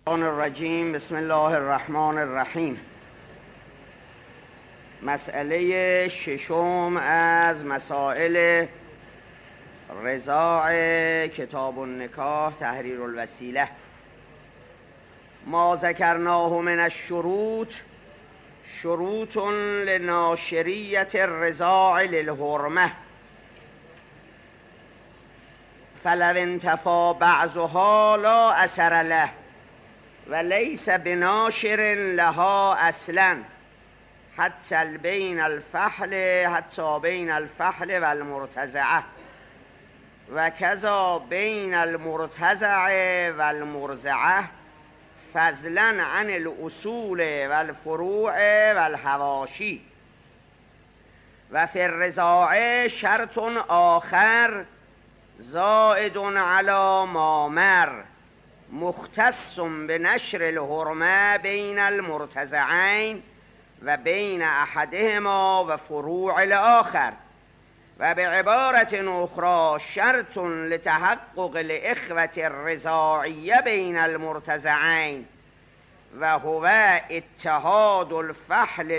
الرجیم. بسم الله الرحمن الرحیم. مسئله ششم از مسائل رضاع کتاب النکاح تحریر الوسیله. ما ذکرناه من الشروط شروط لناشریت الرضاع للحرمه فلو انتفى بعضها لا اثر له و لیس بناشر لها اصلا حتی بین الفحل و المرتزعه و کذا بین المرتزع و المرزعه فضلا عن الاصول و الفروع و الحواشی. و فی الرضاع شرط آخر زائد علی ما مر مختص بنشر الحرمه بین المرتزعین و بین احدهما و فروع الاخر. و بعبارت اخرى شرط لتحقق الاخوة الرضاعیه بین المرتزعین و هو اتحاد الفحل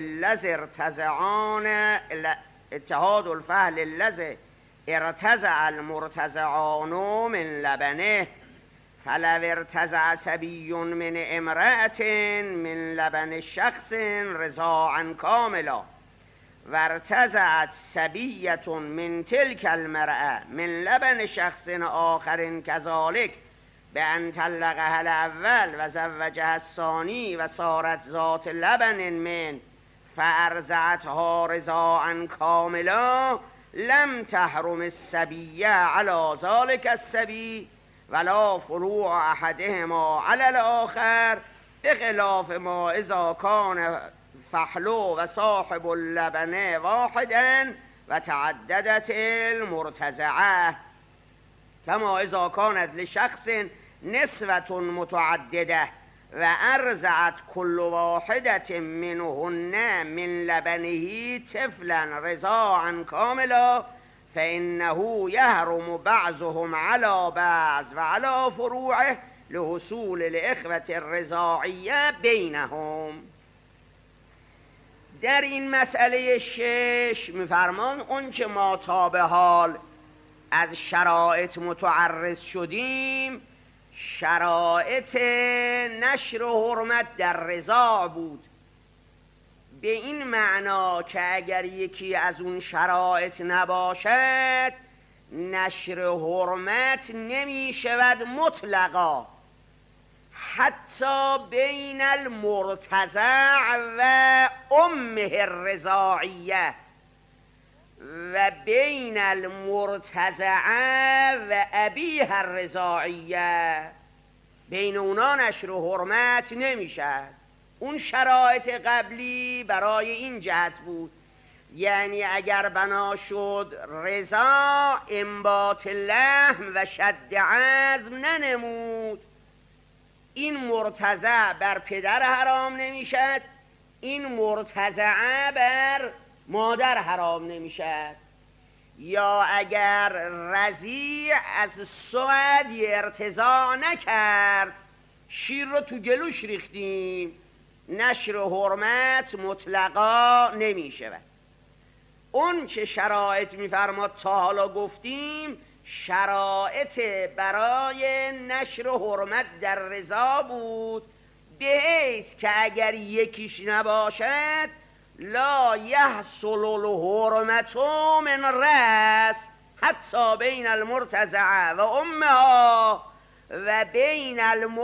الذي ارتزع المرتزعان من لبنه فلو ارتزع صبي من امرأة من لبن شخص رضاعا كاملا و ارتزعت صبية من تلك المرأة من لبن شخص آخر كذلك بأن طلقها الأول و زوجها الثاني و صارت ذات لبن من فارضعتها رضاعا كاملا لم تحرم الصبي على ذلك الصبي ولا فروع احدهما على الاخر بخلاف ما اذا كان فحلو و صاحب اللبن واحدا و تعددت المرتزعه كما اذا كانت لشخص نسوة متعدده و ارضعت كل واحدة منهن من لبنه طفلا رضاعا كاملا فإنه يحرم بعضهم على بعض و على فروعه لحصول الإخوة الرضاعیه بینهم. در این مسئله شش میفرمان اون چه ما تا به حال از شرایط متعرض شدیم شرایط نشر حرمت در رضاع بود، به این معنا که اگر یکی از اون شرایط نباشد نشر حرمت نمی شود مطلقا حتی بین المرتزع و امه الرضاعیه و بین المرتزعه و ابیه الرضاعیه، بین اونا نشر حرمت نمی شود. اون شرایط قبلی برای این جهت بود، یعنی اگر بنا شد رضا انبات لحم و شد عظم ننمود این مرتزع بر پدر حرام نمیشد، این مرتزعه بر مادر حرام نمیشد. یا اگر رضیع از سعد ارتضاع نکرد شیر رو تو گلوش ریختیم نشر حرمت مطلقا نمی شود. اون چه شرایط میفرماد تا حالا گفتیم شرایط برای نشر حرمت در رضا بود، به حیث که اگر یکیش نباشد لا یحصل الحرمت من رأس حتی بین المرتزعه و امها و بین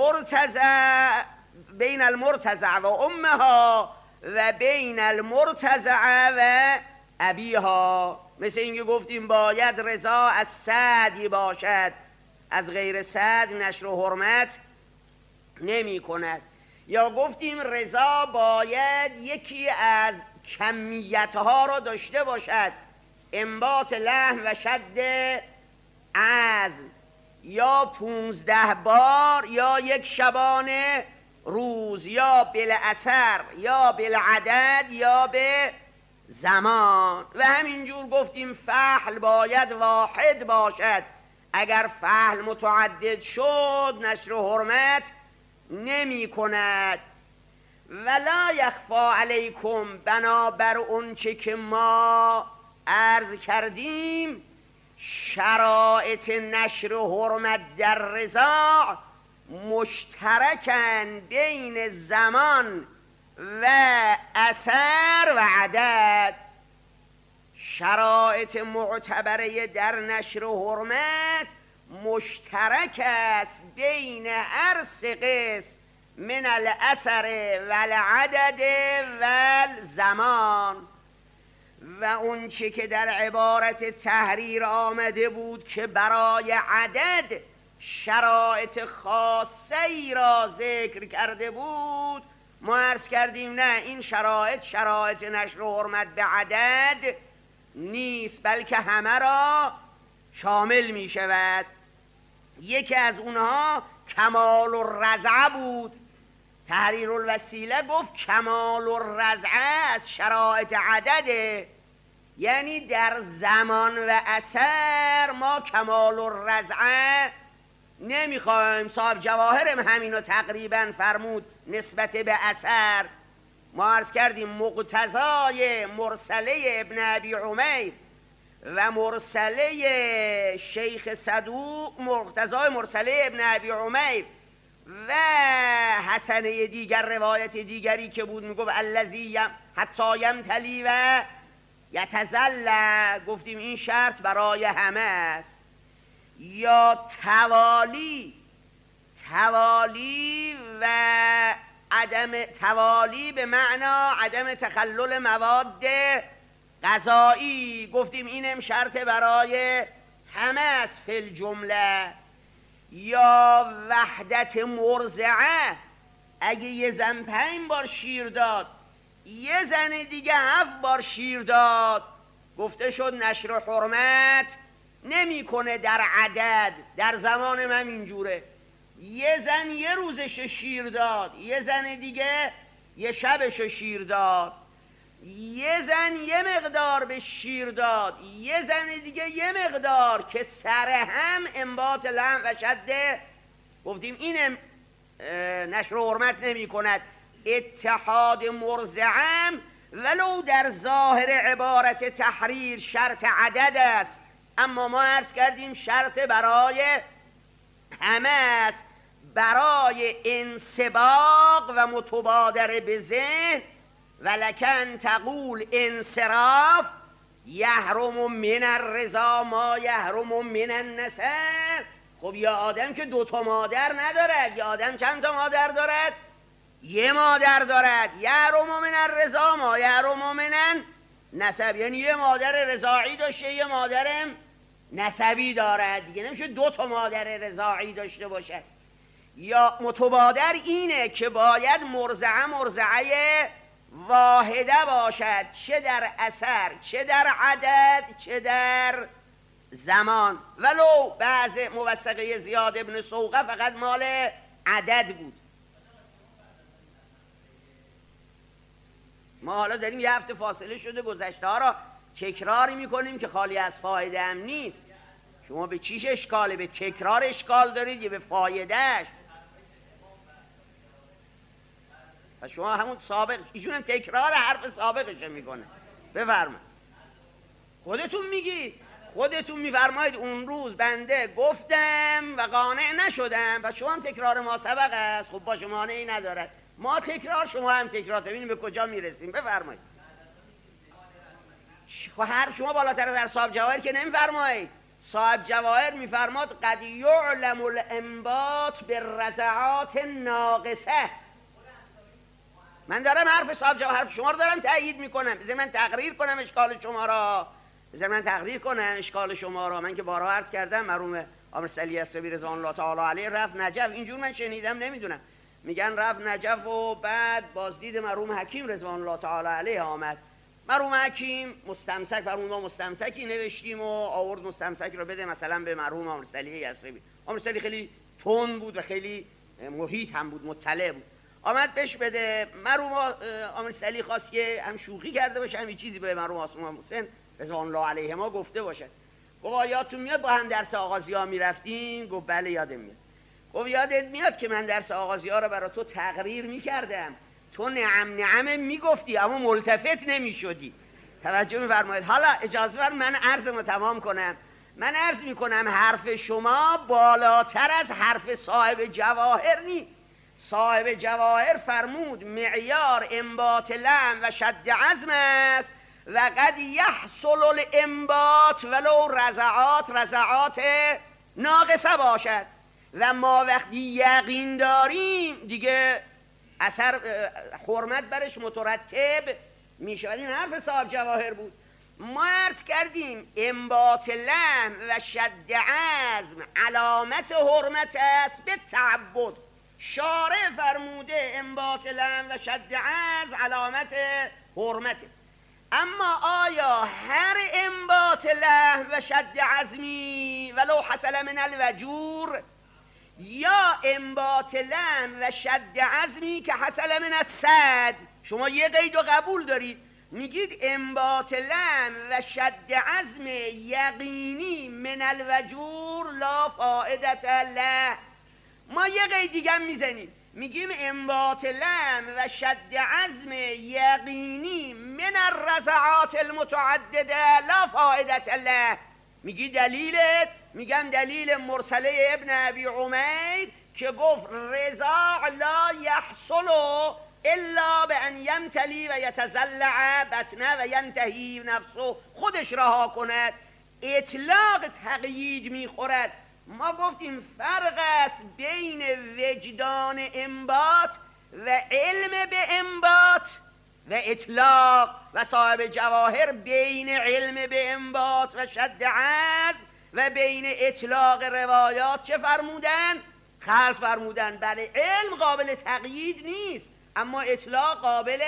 المرتزع و امها و بین المرتزعه و ابیها. مثل اینکه گفتیم باید رضا از سعدی باشد، از غیر سعد نشر حرمت نمی کند. یا گفتیم رضا باید یکی از کمیتها را داشته باشد، انبات لحم و شد عظم، یا 15 بار یا یک شبانه روز، یا بالاثر یا بالعدد یا به زمان. و همینجور گفتیم فحل باید واحد باشد، اگر فحل متعدد شد نشر حرمت نمی کند. ولا یخفا علیکم، بنابر اون چه که ما عرض کردیم شرایط نشر و حرمت در رضاع مشترکن بین زمان و اثر و عدد. شرایط معتبره در نشر و حرمت مشترک است بین هر سه قسم من الاثر و العدد و الزمان. و اون چه که در عبارت تحریر آمده بود که برای عدد شرایط خاصه ای را ذکر کرده بود، ما عرض کردیم نه، این شرایط نشر و حرمت به عدد نیست، بلکه همه را شامل می شود. یکی از اونها کمال الرضعه بود. تحریر الوسیله گفت کمال الرضعه از شرایط عدده، یعنی در زمان و اثر ما کمال الرضعه نمیخوایم. صاحب جواهرم همینو تقریبا فرمود نسبت به اثر. ما عرض کردیم مقتضای مرسله ابن ابی عمیر و مرسله شیخ صدوق، مقتضای مرسله ابن ابی عمیر و حسنه دیگر، روایت دیگری که بود میگفت الذی حتی یمتلی و یتزل، گفتیم این شرط برای همه است. یا توالی و عدم توالی به معنا عدم تخلل مواد غذایی، گفتیم اینم شرط برای همه است فی الجمله. یا وحدت مرضعه، اگه یه زن 5 بار شیر داد یه زن دیگه 7 بار شیر داد، گفته شد نشر حرمت نمیکنه در عدد. در زمان من اینجوره، یه زن یه روزش شیر داد، یه زن دیگه یه شبش شیر داد، یه زن یه مقدار به شیر داد، یه زن دیگه یه مقدار، که سر هم انبات لحم و شده، گفتیم اینم نشر حرمت نمی کند. اتحاد مرضعم ولو در ظاهر عبارت تحریر شرط عدد است، اما ما عرض کردیم شرط برای همه است، برای انسباق و متبادر به ذهن. ولکن تقول انصراف یحرم من الرضا ما یحرم من النسب. خب یا آدم که 2 مادر ندارد، یا آدم چند تا مادر دارد؟ یه مادر دارد. یحرم من الرضا ما یحرم من النسب، یعنی یه مادر رضاعی داشته یه مادرم نسبی دارد دیگه، نمیشه 2 مادر رضاعی داشته باشد. یا متبادر اینه که باید مرضعه واحده باشد، چه در اثر چه در عدد چه در زمان. ولو بعض موثقه زیاد ابن سوقه فقط مال عدد بود. ما حالا داریم یه هفته فاصله شده گذشته ها را تکراری میکنیم که خالی از فایده هم نیست. شما به چیش اشکاله؟ به تکرار اشکال دارید یا به فایدهش؟ پس شما همون سابق، ایشون هم تکرار حرف سابقش میکنه. بفرمایید. خودتون میگید، خودتون میفرمایید اون روز بنده گفتم و قانع نشدم، پس شما هم تکرار ما سبق است. خب باشه، مانعی ندارد، ما تکرار شما هم تکرار. ببینیم به کجا میرسیم. بفرمایید. حرف شما بالاتر در صاحب جواهر که نمیفرمایید. صاحب جواهر میفرماد قد یعلم الانبات بالرضعات ناقصه. من دارم حرف صاحب جواهر، حرف شما رو دارم تأیید میکنم. بذار من تقریر کنم اشکال شما را. من که بارها عرض کردم مرحوم عامر سلی یسربی رضوان الله تعالی علیه رفت نجف، اینجور من شنیدم، نمیدونم، میگن رفت نجف و بعد بازدید مرحوم حکیم رضوان الله تعالی علیه آمد. مرحوم حکیم مستمسک، فرمود ما مستمسکی نوشتیم و آورد مستمسک رو بده مثلا به مرحوم عامر سلی یسربی. عامر سلی خیلی تند بود و خیلی محیط هم بود، مطلع بود. آمد بهش بده. مرحوم عامر سلی خواست که هم شوخی کرده باشه، هم چیزی به مرحوم عاصم حسین رضوان الله علیه ما گفته باشه. گفت یادتون میاد با هم درس آغازی‌ها میرفتیم؟ گفت بله یادم میاد. گفت یادت میاد که من درس آغازی ها رو برای تو تقریر میکردم، تو نعم میگفتی اما ملتفت نمیشدی. توجه میفرمایید. حالا اجازه بر من عرضمو تمام کنم. من عرض میکنم حرف شما بالاتر از حرف صاحب جواهر نی. صاحب جواهر فرمود معیار انبات لحم و شد عزم است و قد یحصل الانبات ولو رضعات ناقصه باشد و ما وقتی یقین داریم دیگه اثر حرمت برش مترتب میشه. این حرف صاحب جواهر بود. ما عرض کردیم انبات لحم و شد عزم علامت حرمت است به تعبد. شارع فرموده انبات لحم و شد عزم علامت حرمته. اما آیا هر انبات لحم و شد عزمی ولو حصل من الوجور، یا انبات لحم و شد عزمی که حصل من السد؟ شما یه قید و قبول دارید، میگید انبات لحم و شد عزم یقینی من الوجور لا فائدت له. ما یه قید دیگه میزنیم، میگیم انبات لحم و شد عزم یقینی من الرضعات المتعدده لا فائدت له. میگی دلیلت؟ میگن دلیل مرسله ابن ابی عمیر که گفت رضاع لا یحصل الا به ان یمتلی و یتزلع بطنه و ینتهی نفسه، خودش رها کند. اطلاق تقیید میخورد. ما گفتیم فرق است بین وجدان انبات و علم به انبات و اطلاق، و صاحب جواهر بین علم به انبات و شد عزم و بین اطلاق روایات چه فرمودن؟ خلط فرمودن. بله علم قابل تقیید نیست اما اطلاق قابل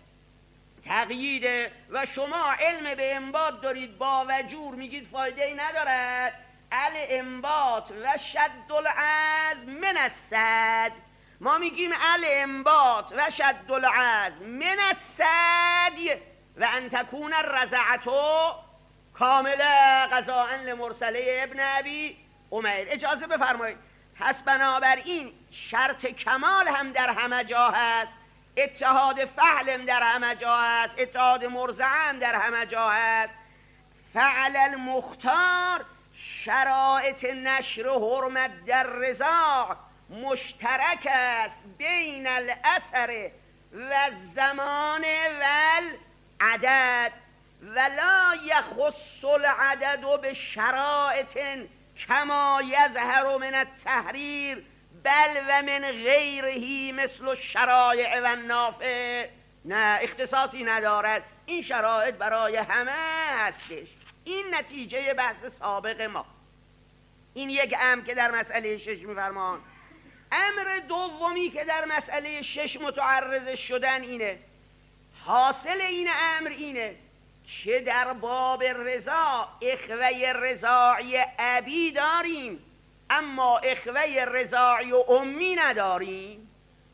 تقییده. و شما علم به انبات دارید با وجور میگید فایده ای ندارد. الانبات و شد العزم من السد، ما میگیم الانبات و شد العزم من السد و ان تکون الرضعة کامله قضاء لمرسله ابن ابی عمیر. اجازه بفرمایید. پس بنابراین شرط کمال هم در همه جا هست، اتحاد فعل هم در همه جا هست، اتحاد مرضعه هم در همه جا هست. فعل المختار شرایط نشر حرمت در رضاع مشترک است بین الاثر و زمان و العدد ولا یخص العدد به شرایط کما یظهر من التحریر بل و من غیره مثل الشرایع و النافع. نه اختصاصی ندارد، این شرایط برای همه هستش. این نتیجه بحث سابق ما. این یک امر که در مسئله 6 میفرمان. امر دومی که در مسئله 6 متعرض شدن اینه، حاصل این امر اینه که در باب رضا اخوه رضاعی ابی داریم اما اخوه رضاعی و امی نداریم.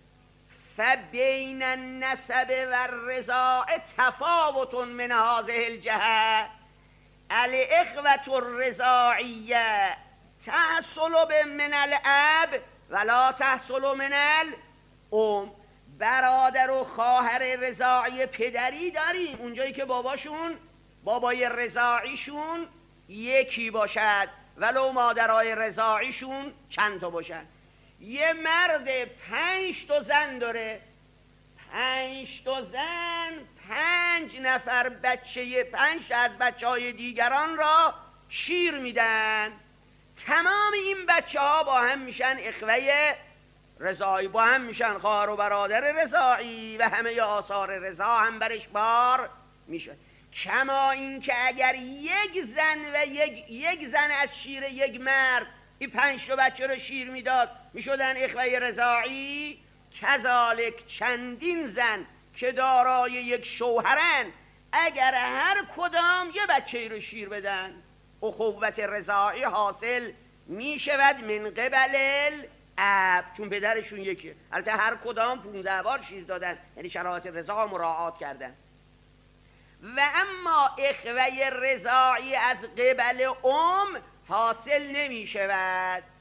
فبین النسب و الرضاع تفاوت من هذه الجهه. الاخوة الرضاعیه تحصل من الاب ولا تحصل من الام. برادر و خواهر رضاعی پدری داریم اونجایی که بابای رضاعیشون یکی باشد ولو مادرای رضاعیشون چند تا باشد. یه مرد 5 تا زن داره، 5 تا زن 5 نفر بچه، 5 از بچهای دیگران را شیر میدن. تمام این بچه ها با هم میشن اخوه رضاعی، با هم میشن خواهر و برادر رضاعی و همه آثار رضا هم برش بار میشه. کما این که اگر یک زن و یک زن از شیر یک مرد این 5 تا بچه رو شیر میداد میشدن اخوه رضاعی، کذالک چندین زن که دارای یک شوهرن اگر هر کدام یه بچه رو شیر بدن اخوت رضاعی حاصل میشود من قبل الاب، چون پدرشون یکیه. البته هر کدام 15 بار شیر دادن، یعنی شرایط رضا مراعات کردن. و اما اخوه رضاعی از قبل حاصل نمی شود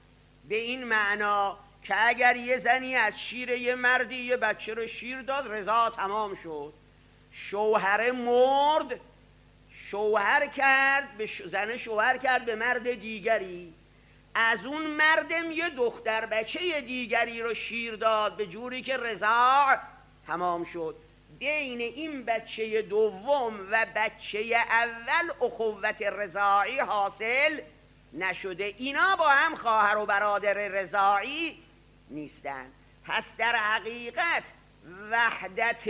به این معنا که اگر یه زنی از شیر یه مردی یه بچه رو شیر داد، رضا تمام شد. شوهر مرد، شوهر کرد به زن، شوهر کرد به مرد دیگری، از اون مردم یه دختر بچه دیگری رو شیر داد، به جوری که رضا تمام شد. بین این بچه دوم و بچه اول اخوت رضاعی حاصل نشده. اینا با هم خواهر و برادر رضاعی نیستن. پس در حقیقت وحدت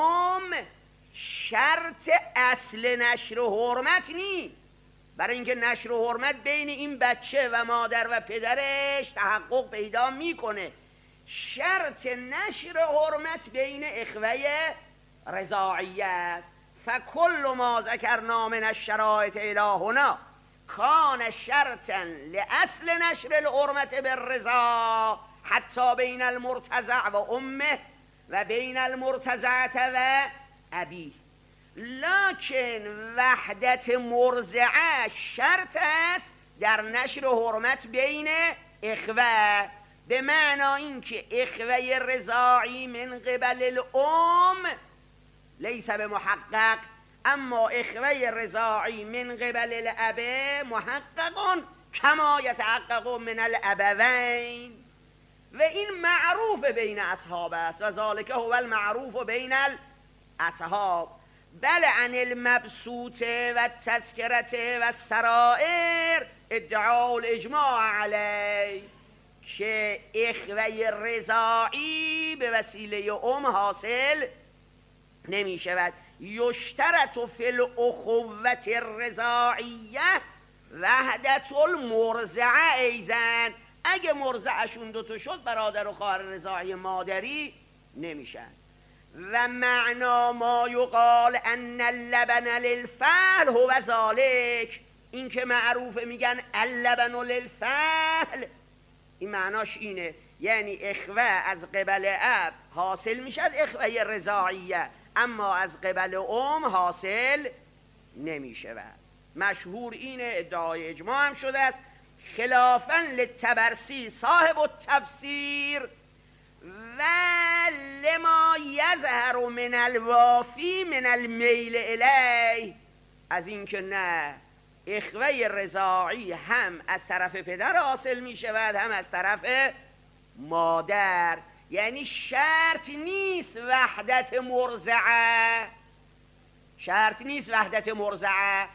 شرط اصل نشر و حرمت نی، برای اینکه نشر و حرمت بین این بچه و مادر و پدرش تحقق پیدا میکنه. شرط نشر حرمت بین اخوه رضاعی است. فکل ما ذکرنا من الشرائط الهنا کان شرطا لاصل نشر الحرمت بالرضا حتی بین المرتضع و امه و بین المرتضعه و ابی. لکن وحدت مرضعه شرط است در نشر حرمت بین اخوه، به معنی اینکه اخوه رضاعی من قبل الام لیس بمحقق، اما اخوه رضاعی من قبل الاب محقق کما یتحقق من الابوین. و این معروف بین اصحاب است و ذالک هو المعروف بین الاصحاب. بل عن المبسوط و التذکرت و السرائر ادعا الاجماع علی، که اخوه رضاعی به وسیله حاصل نمی شود. یشترط فی الاخوة الرضاعیه وحدت المرضعه ایزن، اگه مرضعشون دوتا شد برادر و خواهر رضاعی مادری نمیشن. و معنا ما یقال ان اللبن للفحل هو ذالک، این که معروفه میگن اللبن للفحل، این معناش اینه، یعنی اخوه از قبل اب حاصل میشد اخوه رضاعیه، اما از قبل حاصل نمیشود. مشهور اینه، ادعای اجماع هم شده است. خلافا للطبرسی صاحب التفسیر و لما یظهر من الوافی من المیل الیه، از این که نه اخوه رضاعی هم از طرف پدر حاصل می شود هم از طرف مادر، یعنی شرط نیست وحدت مرضعه، شرط نیست وحدت مرضعه،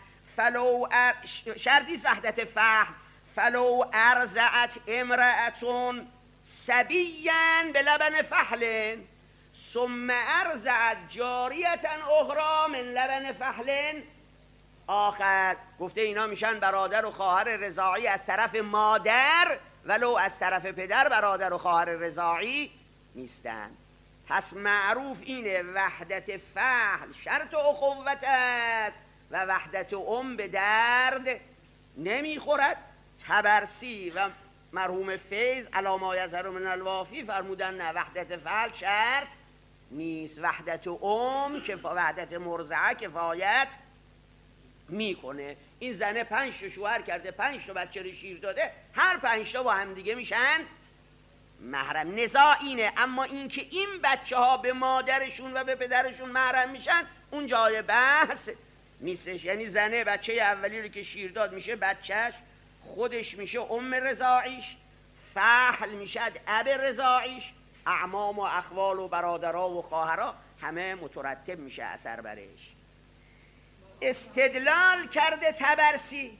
شرط نیست وحدت فحل. فلو ارضعت امرأتون سبیا بلبن فحل ثم ارضعت جاریتا اخرى من لبن فحل آخر، گفته اینا میشن برادر و خواهر رضاعی از طرف مادر، ولو از طرف پدر برادر و خواهر رضاعی نیستن. پس معروف اینه وحدت فحل شرط اخوت است و وحدت به درد نمیخورد. طبرسی و مرحوم فیض علی ما یظهر من الوافی فرمودن نه، وحدت فحل شرط نیست، وحدت که وحدت مرضعه کفایت میکنه. این زنه 5 تا شوهر کرده، 5 تا بچه رو شیر داده، هر 5 تا با هم دیگه میشن محرم. نزاع اینه، اما این که این بچه ها به مادرشون و به پدرشون محرم میشن اون جای بحث نیستش. یعنی زنه بچه اولی رو که شیر داد میشه بچهش، خودش میشه رضاعیش، فحل میشد اب رضاعیش، اعمام و اخوال و برادرها و خواهرها همه مترتب میشه اثر برش. استدلال کرده طبرسی.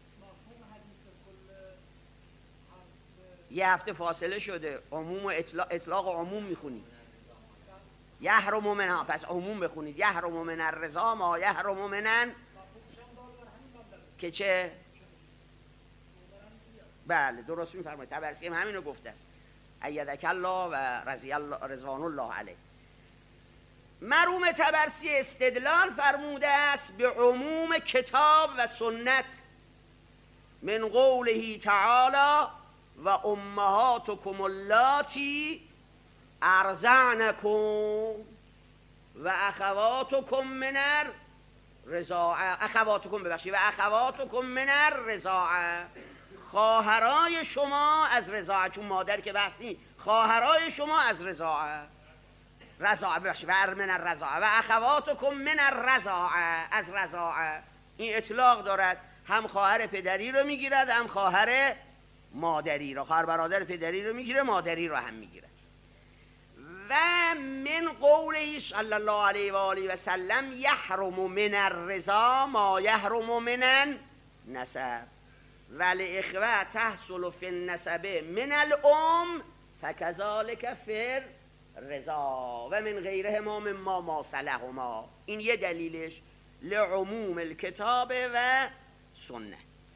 یه هفته فاصله شده، عموم و اطلاق عموم میخونید. یحرم منها، پس عموم بخونید. یحرم من الرضا ما یحرم منن که چه؟ بله درست میفرمایید، طبرسی هم همینو گفته است. ایدک الله و رضی الله رضوان الله علیه. مرحوم طبرسی استدلال فرموده است به عموم کتاب و سنت من قوله تعالی و امهاتکم اللاتی ارضعنکم و اخواتکم من الرضاعه، اخواتکم من الرضاعه، خواهرای شما از رضاعه، چون مادر که بحث نیست، خواهرای شما از رضاعه، رضاعه بخش و من الرضاعه و اخواتکم من الرضاعه، از رضاعه. این اطلاق دارد، هم خواهر پدری رو میگیرد هم خواهر مادری رو، خواهر برادر پدری رو میگیره، مادری رو هم میگیره. و من قوله صلی الله علیه و آله و سلم یحرم من الرضا ما یحرم من النسب والاخوه تحصل فی النسب من الام فکذالک فی الرضا و من غیرهما مما ماصلهما. این یه دلیلش لعموم الکتاب و سنه.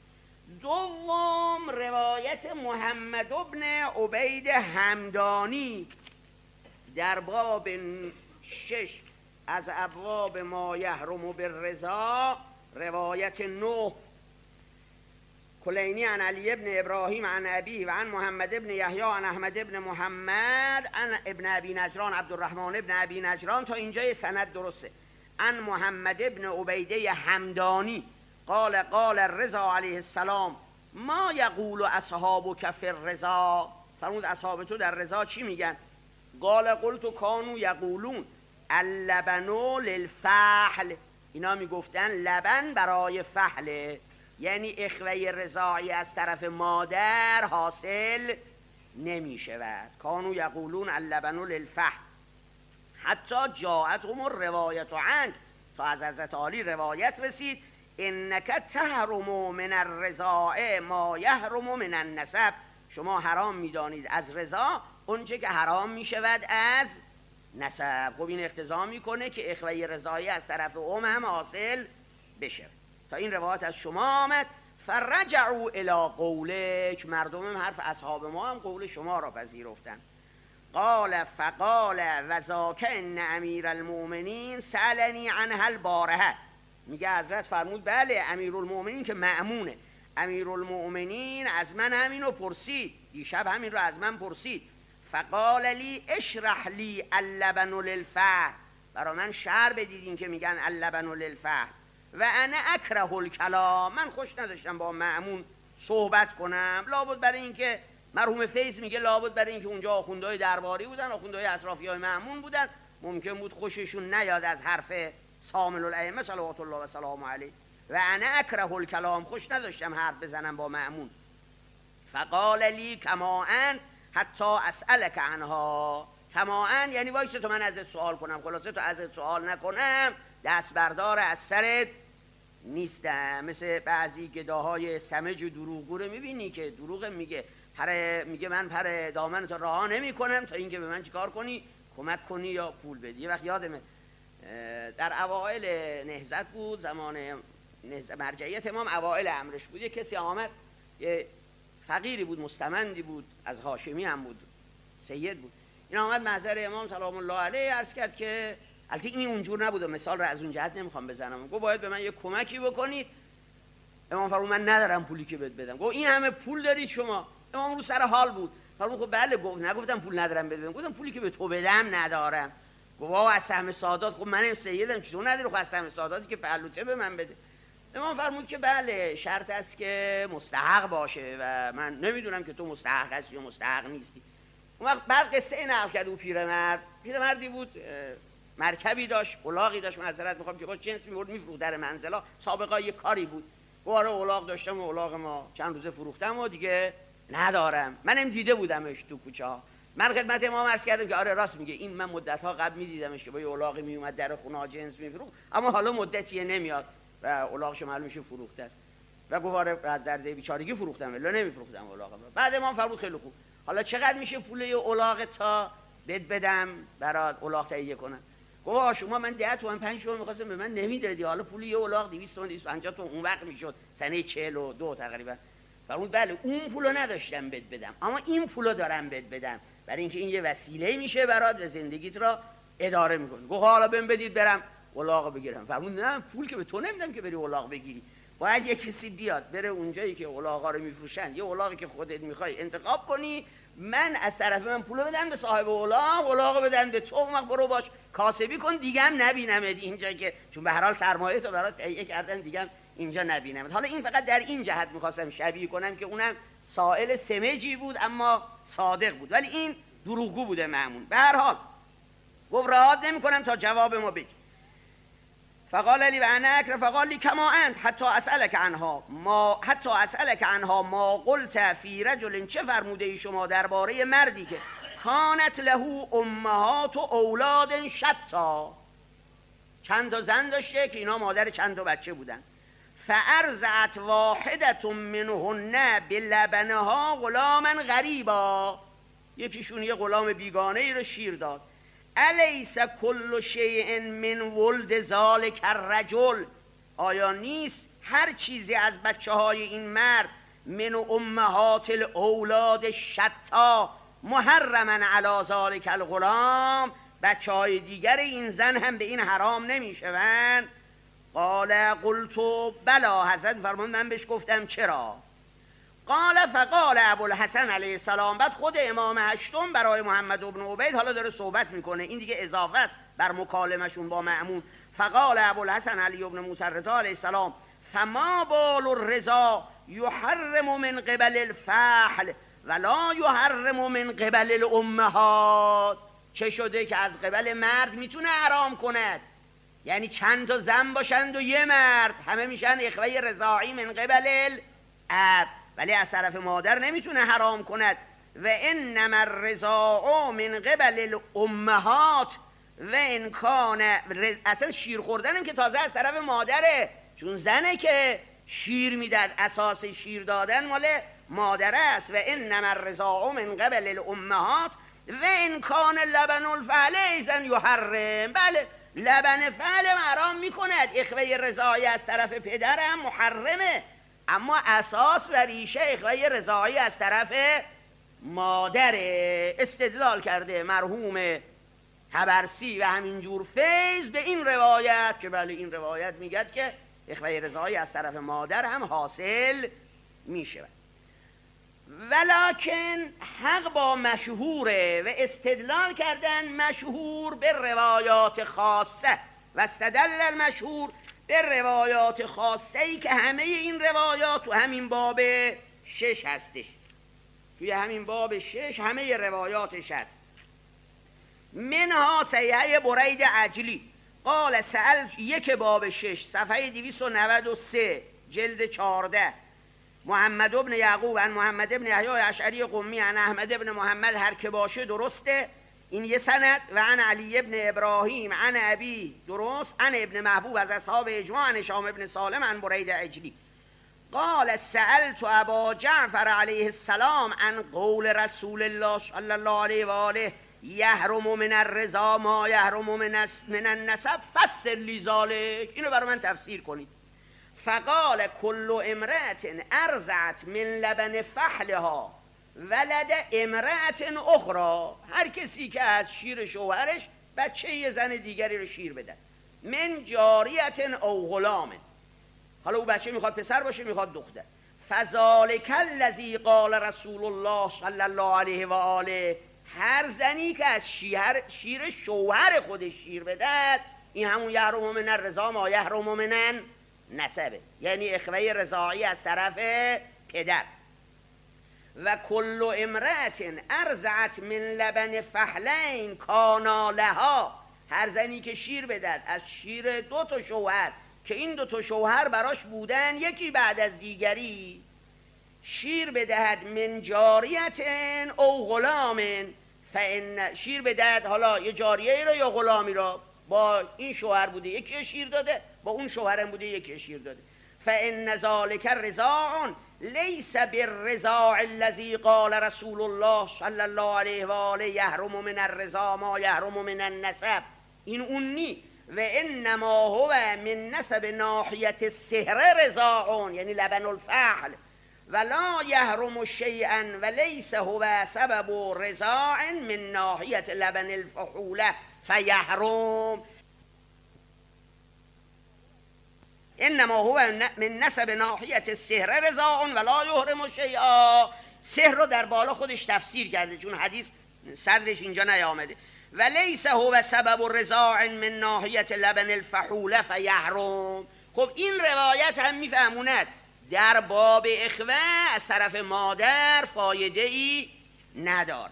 دوم روایت محمد بن عبید همدانی در باب 6 از ابواب ما یحرم بالرضا، روایت 9 کلینی عن علی ابن ابراهیم عن ابی و عن محمد ابن یحیی عن احمد ابن محمد عن ابن ابی نجران عبدالرحمن ابن ابی نجران. تا اینجای سند درسته. عن محمد ابن عبیده همدانی قال قال الرضا علیه السلام ما یقول اصحابک فی الرضا. فرمود اصحاب تو در رضا چی میگن؟ قال قلت کانوا یقولون اللبن للفحل. اینا میگفتن لبن برای فحله، یعنی اخوه رضاعی از طرف مادر حاصل نمی شود. کانوا یقولون اللبن للفحل حتی جاءتهم الروایت عنه، تا از حضرت علی روایت رسید انک تحرم من الرضاع ما یحرم من النسب. شما حرام میدانید از رضا اونچه که حرام میشود از نسب. خب این اقتضا میکنه که اخوه رضایی از طرف هم حاصل بشه. تا این روایت از شما آمد. فرجعوا الی قولک، مردم هم حرف اصحاب ما هم قول شما را پذیرفتن. قال فقال و ذاک ان امیر المؤمنین سألنی عنها البارحه. میگه حضرت فرمود بله امیرالمؤمنین که مأمونه، امیرالمؤمنین از من همینو پرسید، دیشب همین رو از من پرسید. فقال لی اشرح لی اللبن للفحل، برا من شرح بدید این که میگن اللبن للفحل. و انا اکره الکلام، من خوش نداشتم با مأمون صحبت کنم. لابد برای اینکه مرحوم فیض میگه لابد برای اینکه اونجا آخوندهای درباری بودن، آخوندهای اطرافیای مأمون بودن، ممکن بود خوششون نیاد از حرف سامل الائمه صلوات الله و سلام علیه. و انا اکره الکلام، خوش نداشتم حرف بزنم با مأمون. فقال لی کما انت حتی اسألک عنها. کما انت یعنی وایس تو من ازت سوال کنم، خلاصه تو ازت سوال نکنم دست بردار از سرت نیستم. مثل بعضی گداهای سمج و دروغگو رو میبینی که دروغ میگه، میگه من پر دامن تو رها نمی کنم تا اینکه به من چیکار کنی، کمک کنی یا پول بدی. یه وقت یادمه در اوائل نهضت بود، زمان مرجعیت امام اوائل امرش بود، یه کسی آمد، یه فقیری بود، مستمندی بود، از هاشمی هم بود، سید بود. این آمد محضر امام سلام الله علیه عرض کرد که البته این اونجور نبود و مثال رو از اون جهت نمیخوام بزنم. گفت باید به من یه کمکی بکنید. امام فرمود من ندارم پولی که بهت بدم. گفت این همه پول دارید شما؟ امام رو سر حال بود. فرمود خب بله. گفت نگفتم پول ندارم بدم، گفتم پولی که به تو بدم ندارم. گفت از سهم سادات. خب منم سیدم چطور نداری؟ خب از سهم ساداتی که پهلوته به من بده. امام فرمود که بله شرط است که مستحق باشه و من نمیدونم که تو مستحق هستی یا مستحق نیستی. اون وقت بعد قصه نقل کرد. او پیرمردی بود، مرکبی داشت، الاغی داشت، معذرت میخوام که باش جنس میبرد میفروخت در منزلا. سابقا یه کاری بود. گواره الاغ داشتم و الاغ ما چند روزه فروختم و دیگه ندارم. منم دیده بودمش تو کوچه ها. من خدمت امام عرض کردم که آره راست میگه، این من مدت ها قبل میدیدمش که با یه الاغی میومد در خونه ها جنس میفروخت، اما حالا مدتیه نمیاد و الاغش معلوم میشه فروخته است. و گواره در بیچارگی فروختم ولی نمیفروختم الاغ. بعد امام فرمود خیلی خوب، حالا چقدر میشه پول یه الاغ تا بدم برات الاغ تهیه کنم؟ گفت شما من 10 تومن 5 تومن می‌خواستم به من نمیدادی، حالا پول یه الاغ 200 تومن 250 تومن اون وقت میشد سنه 42 تقریبا. فرمود بله اون پولو نداشتم بهت بدم، اما این پولو دارم بهت بدم برای اینکه این یه وسیله میشه برات و زندگیت را اداره میکنه. گفت حالا بهم بدید برم الاغ بگیرم. فرمود نه پول که به تو نمیدم که بری الاغ بگیری، باید یه کسی بیاد بره اونجایی که الاغا رو میفروشن، یه الاغی که خودت میخوای انتخاب کنی، من از طرف من پولو بدن به صاحب الاغ، الاغو بدن به تو، اون برو باش کاسبی کن، دیگه هم نبینم اینجا که چون به هر حال سرمایه تو برات تهیه کردن، دیگه هم اینجا نبینم. حالا این فقط در این جهت میخواستم شبیه کنم که اونم سائل سمجی بود اما صادق بود، ولی این دروغگو بوده معمون. به هر حال گفت راحت نمی کنم تا جواب ما بگی. فقال لی و انا اکره فقال لی کما انت حتی اسألک عنها ما قلت فی رجل، چه فرموده ای شما درباره مردی که کانت له امهات و اولاد شتا، چند تا زن داشته که اینا مادر چند تا بچه بودن. فارضعت واحدة منهن بلبنها غلاما غریبا، یکیشون یه غلام بیگانه ای رو شیر داد. الیس کل شیء من ولد ذلک الرجل، آیا نیست هر چیزی از بچه های این مرد من امهات الاولاد شتا محرما علی ذلک الغلام، بچه های دیگر این زن هم به این حرام نمی شوند؟ قال قلت بلا، حضرت فرمان من بهش گفتم چرا. قال فقال ابوالحسن علیه السلام، بعد خود امام هشتم برای محمد بن عبید حالا داره صحبت میکنه، این دیگه اضافه است بر مکالمشون با مأمون. فقال ابوالحسن علی بن موسی الرضا علیه السلام فما بال الرضا یحرم من قبل الفحل ولا یحرم من قبل الامهات، چه شده که از قبل مرد میتونه حرام کند، یعنی چند تا زن باشند و یه مرد همه میشن اخوه رضاعی من قبل الاب، ولی از طرف مادر نمیتونه حرام کند. و انما الرضاع من قبل الامهات و ان کان، اصلا شیر خوردنم که تازه از طرف مادره، چون زنه که شیر میداد، اساس شیر دادن مال مادره است. و انما الرضاع من قبل الامهات و ان کان لبن الفحل ایضا یحرم، بله لبن فعل حرام میکند، اخوه رضاعی از طرف پدرم محرمه، اما اساس و ریشه اخوه رضاعی از طرف مادره. استدلال کرده مرحوم طبرسی و همینجور فیض به این روایت که بله این روایت میگد که اخوه رضاعی از طرف مادر هم حاصل میشه. ولکن حق با مشهوره و استدلال کردن مشهور به روایات خاصه و استدل المشهور به روایات خاصه ای که همه این روایات تو همین باب 6 هستش، توی همین باب 6 همه روایاتش هست. منها صحیحه برید عجلی قال سأل، یک باب 6 صفحه 293 جلد 14، محمد ابن یعقوب عن محمد ابن یحیی اشعری قمی عن احمد ابن محمد، هر که باشه درسته این یه سند. و عن علی ابن ابراهیم عن ابی، درست، عن ابن محبوب از اصحاب اجماع عن هشام ابن سالم عن برید عجلی قال سألت ابا جعفر علیه السلام عن قول رسول الله صلی الله علیه و آله یحرم من الرضا ما یحرم من النسب فسر لی ذلک، اینو برای من تفسیر کنید. فقال کل امرأت ارضعت من لبن فحلها ولد امرأت اخرى، هر کسی که از شیر شوهرش بچه یه زن دیگری رو شیر بده، من جاریت او غلام، حالا او بچه میخواد پسر باشه میخواد دختر، فذالک الذی قال رسول الله صلی الله علیه و آله، هر زنی که از شیر شوهر خودش شیر بدهد این همون یحرم من الرضا ما یحرم من نسبه، یعنی اخوه رضاعی از طرف پدر. و کل امرأت ارضعت من لبن فحلین کانا لها، هر زنی که شیر بدهد از شیر 2 تا شوهر که این 2 تا شوهر براش بودن یکی بعد از دیگری، شیر بدهد من جاریت او غلام، فان شیر بدهد حالا یه جاریه رو یا غلامی رو، با این شوهر بوده یکی شیر داده، با اون شوهرم بوده یکی شیر داده، فان ذلک الرضاع لیس بالرضاع الذی قال رسول الله صلی الله علیه و آله یحرم من الرضا ما یحرم من النسب، این اون نی. و انما هو من نسب ناحیت السهر رضاع، یعنی لبن الفحل، ولا یحرم شیئا ولیس هو سبب رضاع من ناحیت لبن الفحوله فیحرم، انما هو من نسب ناحیت السهر رضاع ولا یحرم شیئا. سهر رو در بالا خودش تفسیر کرده چون حدیث صدرش اینجا نیامده. ولیس هو سبب رضاع من ناحیت لبن الفحوله فیحرم، خب این روایت هم میفهموند در باب اخوه از طرف مادر فایده ای نداره.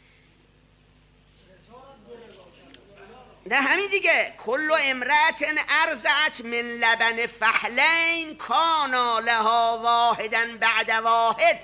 نه همین دیگه، کل امرأت ارضعت من لبن فحلین کانا لها واحدا بعد واحد.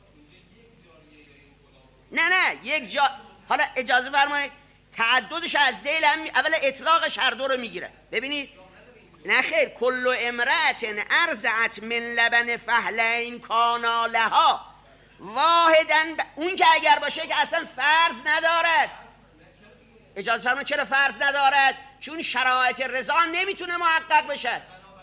نه یک جا، حالا اجازه فرمایید تعددش از ذیل هم اول اطلاقش هر دو رو میگیره. ببینید نه خیر، کل امرأت ارضعت من لبن فحلین کانا لها واحدا اون که اگر باشه که اصلا فرض ندارد. اجازه فرمایید چرا فرض ندارد؟ چون شرایط رضا نمیتونه محقق بشه.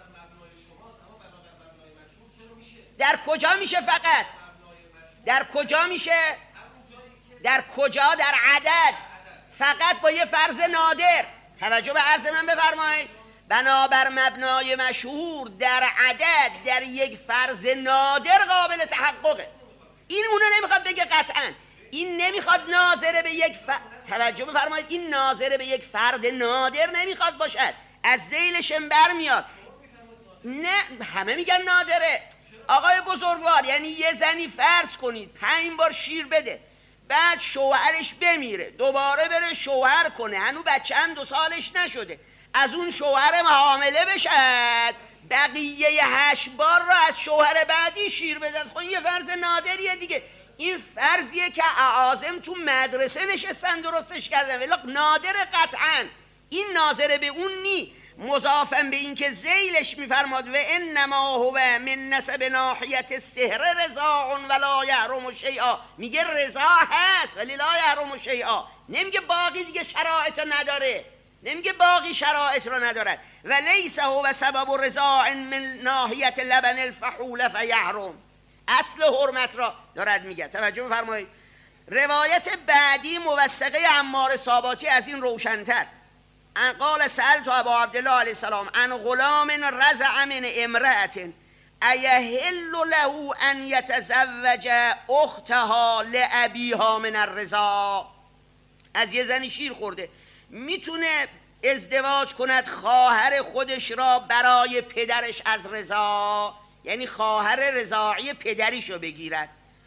در کجا میشه؟ فقط در کجا میشه؟ در کجا؟ در عدد، فقط با یه فرض نادر. توجه به عرض من بفرمایید. بنابر مبنای مشهور در عدد در یک فرض نادر قابل تحققه. این اونو نمیخواد بگه قطعا، این نمیخواد ناظره به یک توجه بفرمایید، این ناظره به یک فرد نادر نمیخواد باشد، از ذیلشم برمیاد. نه همه میگن نادره. آقای بزرگوار، یعنی یه زنی فرض کنید 5 بار شیر بده، بعد شوهرش بمیره، دوباره بره شوهر کنه، هنو بچه هم 2 سالش نشده، از اون شوهر حامله بشد، بقیه 8 بار را از شوهر بعدی شیر بدن. خب یه فرض نادریه دیگه. این فرضیه که اعاظم تو مدرسه نشستن درستش کردن، ولی نادر قطعا. این ناظره به اون نی. مضافن به این که ذیلش میفرماد و انما هو من نسب ناحیت السحر رضاع ولا یحرم شیئا. میگه رضا هست ولی لا یحرم شیئا، نمیگه باقی دیگه شرایط نداره، نمیگه باقی شرایط رو ندارد. و لیس هو سبب رضاع من ناحیت لبن الفحول فیحرم. اصل حرمت را دارد میگه. توجه بفرمایید. روایت بعدی موثقه عمار ساباتی از این روشن‌تر. ان قال سألت ابا عبدالله علیه السلام عن غلام رضع من امرأة ایحل له ان یتزوج اختها لابیها من الرضاع. از یه زنی شیر خورده، میتونه ازدواج کند خواهر خودش را برای پدرش از رضا، یعنی خواهر رضاعی پدریشو بگیرد.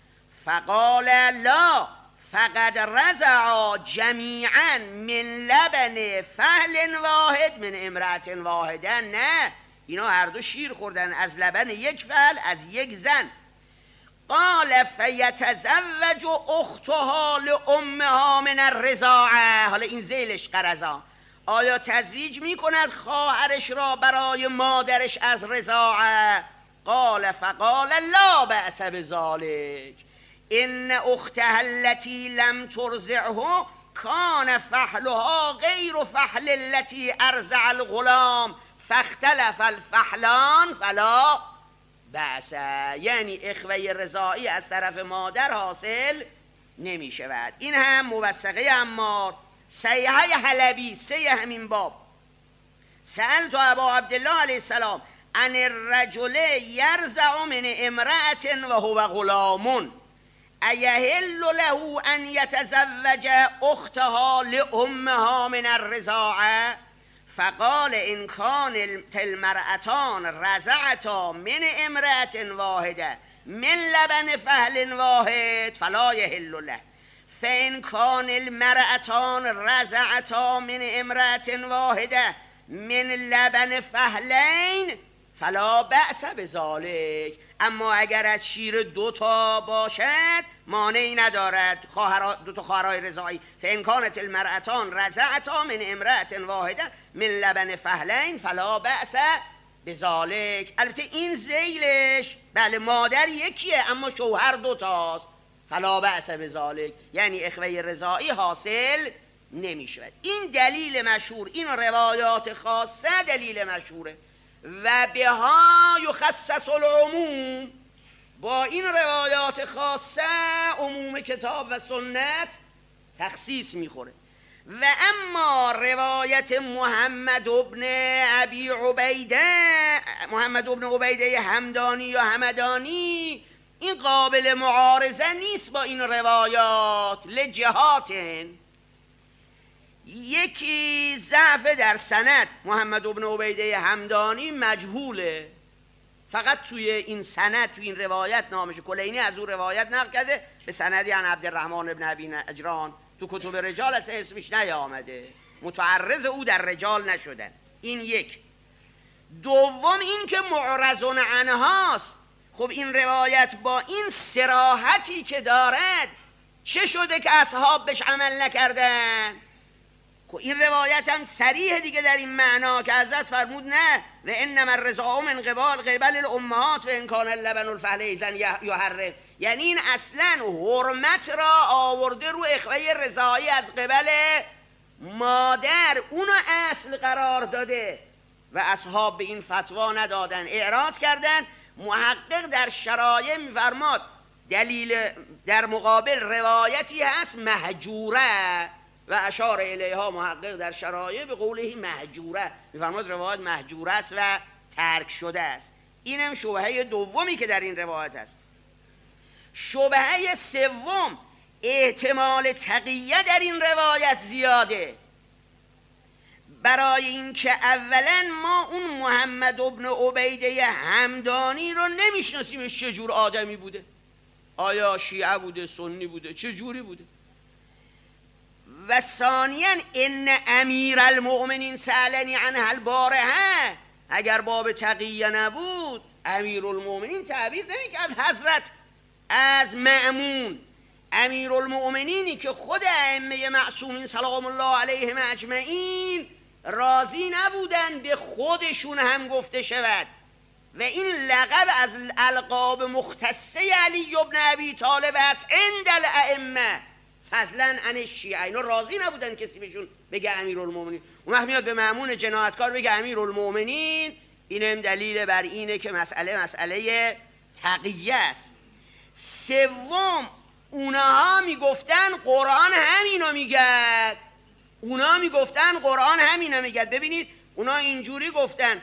فقال لا فقد رضعا جمیعا من لبن فحل واحد من امرأة واحده. نه، اینا هر دو شیر خوردن از لبن یک فحل از یک زن. قال فیتزوج اختها لامها من الرضاعه. حالا این ذیلش قرضا، آیا تزویج میکند خواهرش را برای مادرش از رضاعه؟ قال فقال لا بأس بذلك ان اختها التي لم ترضعه كان فحلها غیر فحل التي ارضع الغلام فاختلف الفحلان فلا بأس. یعنی اخوه رضاعی از طرف مادر حاصل نمی شود. این هم موثقه عمار. صحیحه حلبی 3 همین باب. سألت ابا عبدالله علیه السلام عن الرجل یرضع من امرأة وهو غلام ایحل له ان یتزوج اختها لامها من الرضاعه؟ فقال ان كان المرأتان رضعتا من امرأة واحده من لبن فحل واحد فلا يحل له، فإن كان المرأتان رضعتا من امرأة واحده من لبن فحلین فلا بأس بذلک. اما اگر از شیر 2 تا باشد مانعی ندارد، 2 تا خواهرای رضاعی. فإن كانت المرأتان رضعتا من امرأة واحده من لبن فحلین فلا بأس بذلک. البته این ذیلش بله مادر یکیه اما شوهر 2 تاست. فلا بأس بذلک یعنی اخوه رضاعی حاصل نمی شود. این دلیل مشهور، این روایات خاصه دلیل مشهوره. و بها یخصص العموم، با این روایات خاصه عموم کتاب و سنت تخصیص میخوره. و اما روایت محمد ابن عبیده همدانی یا همدانی، این قابل معارضه نیست با این روایات لجهاتن. یکی ضعف در سند، محمد بن عبیده همدانی مجهوله، فقط توی این سند، توی این روایت نامش کلینی از او روایت نقل کرده به سندی عن عبدالرحمن بن ابی نجران، تو کتب رجال اصلا اسمش نیامده، متعرض او در رجال نشدن. این یک. دوم این که معرض عنهاست. خب این روایت با این صراحتی که دارد چه شده که اصحاب بهش عمل نکردن؟ خب این روایت هم صریح دیگه در این معنا که حضرت فرمود نه و انما الرضاع من قبل الامهات و ان کان اللبن الفحل ایزن یحرم، یعنی این اصلا حرمت را آورده رو اخوه رضاعی از قبل مادر، اونو اصل قرار داده و اصحاب به این فتوا ندادن، اعراض کردن. محقق در شرایع میفرماد دلیل در مقابل روایتی هست مهجوره و اشار الیها محقق در شرایع به قوله مهجوره، میفرماد روایت مهجوره است و ترک شده است. اینم شبهه دومی که در این روایت است. شبهه سوم، احتمال تقیه در این روایت زیاده، برای اینکه اولا ما اون محمد ابن عبیده همدانی رو نمیشناسیمش چه جور آدمی بوده، آیا شیعه بوده، سنی بوده، چه جوری بوده. و ثانیاً ان امیر المؤمنین سألنی عنها البارحه، اگر باب تقیه نبود امیر المؤمنین تعبیر نمیکرد حضرت از مأمون. امیر المؤمنینی که خود ائمه معصومین سلام الله علیهم اجمعین راضی نبودن به خودشون هم گفته شود و این لقب از القاب مختصه علی ابن ابی طالب است عند الائمه فضلا عن الشیعه. اینا راضی نبودن کسی بهشون بگه امیرالمومنین. اون وقت میاد به مأمون جنایتکار بگه امیرالمومنین، اینم دلیل بر اینه که مسئله تقیه است. سوم، اونها میگفتن قرآن همینو میگد، ببینید اونا اینجوری گفتن،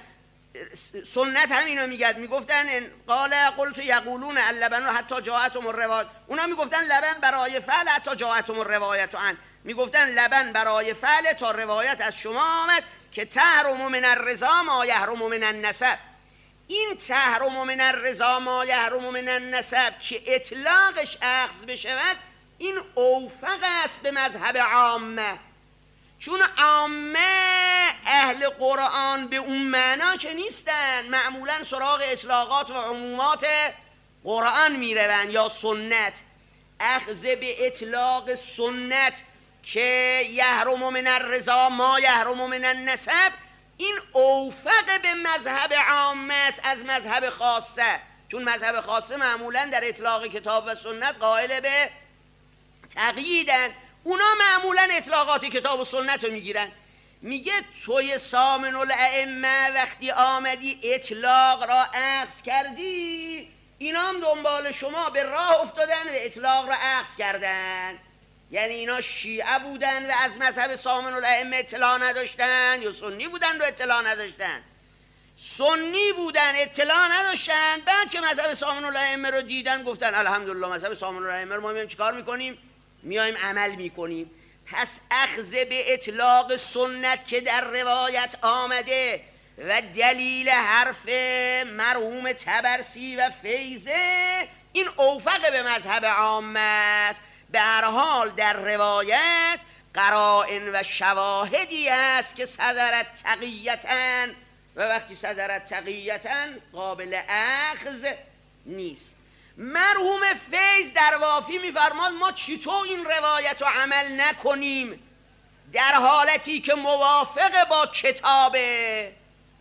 سنت همینو میگفتن قال قلت یقولون اللبن حتی جاءتهم الروایت، اونا میگفتن لبن برای فعل حتی جاءتهم الروایت عن، میگفتن لبن برای فعل تا روایت از شما آمد که تحرم من الرضا ما یحرم من النسب. این تحرم من الرضا ما یحرم من النسب که اطلاقش اخذ بشود، این اوفق است به مذهب عامه، چون عامه اهل قرآن به اون معنا که نیستن، معمولا سراغ اطلاقات و عمومات قرآن میروند یا سنت. اخذ به اطلاق سنت که یحرم من الرضا ما یحرم من النسب، این اوفق به مذهب عامه است از مذهب خاصه، چون مذهب خاصه معمولا در اطلاق کتاب و سنت قائل به تقییدن، اونا معمولا اطلاقات کتاب و سنت رو میگیرن. میگه توی سامن الائمه وقتی آمدی اطلاق را اخذ کردی، اینا هم دنبال شما به راه افتادن و اطلاق را اخذ کردن. یعنی اینا شیعه بودن و از مذهب سامن الائمه اطلاع نداشتن، یا سنی بودن و اطلاع نداشتن؟ سنی بودن اطلاع نداشتن، بعد که مذهب سامن الائمه رو دیدن گفتن الحمدلله مذهب سامن الائمه رو ما میایم چیکار میکنیم؟ میایم عمل میکنیم. پس اخذ به اطلاق سنت که در روایت آمده و دلیل حرف مرحوم طبرسی و فیضه، این اوفق به مذهب عامه است. به هر حال در روایت قرائن و شواهدی هست که صدرت تقیةً، و وقتی صدرت تقیةً قابل اخذ نیست. مرحوم فیض در وافی میفرماد ما چطور این روایت رو عمل نکنیم در حالتی که موافق با کتابه،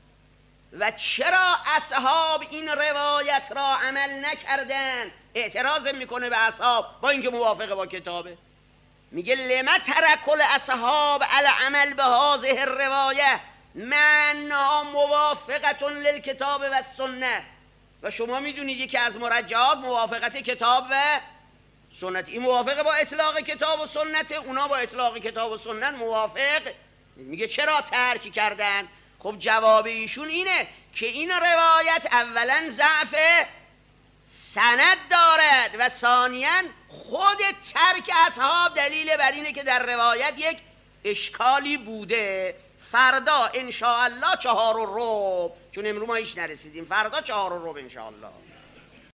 و چرا اصحاب این روایت را عمل نکردن؟ اعتراض میکنه به اصحاب با اینکه موافق با کتابه. میگه لما ترک الاصحاب العمل به هذه الروایه معناها موافقه للکتاب و السنه. و شما میدونید یکی از مرجحات موافقت کتاب و سنت، این موافقه با اطلاق کتاب و سنت، اونا با اطلاق کتاب و سنت موافق. میگه چرا ترک کردن؟ خب جواب ایشون اینه که این روایت اولا ضعف سند دارد و ثانیاً خود ترک اصحاب دلیل بر اینه که در روایت یک اشکالی بوده، فردا انشاءالله 4:15، چون امروز ما هیچ نرسیدیم، فردا 4:15 انشاءالله